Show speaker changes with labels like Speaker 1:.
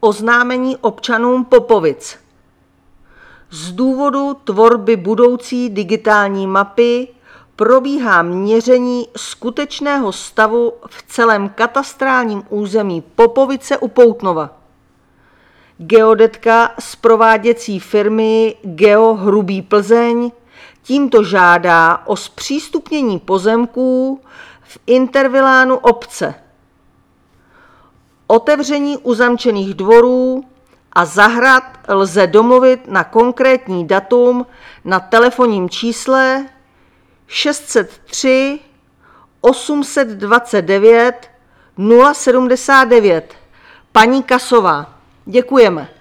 Speaker 1: oznámení občanům Popovic. Z důvodu tvorby budoucí digitální mapy probíhá měření skutečného stavu v celém katastrálním území Popovice u Poutnova. Geodetka z prováděcí firmy Geo Hrubý Plzeň tímto žádá o zpřístupnění pozemků v intervilánu obce, otevření uzamčených dvorů a zahrad lze domluvit na konkrétní datum na telefonním čísle 603 829 079. Paní Kasová. Děkujeme.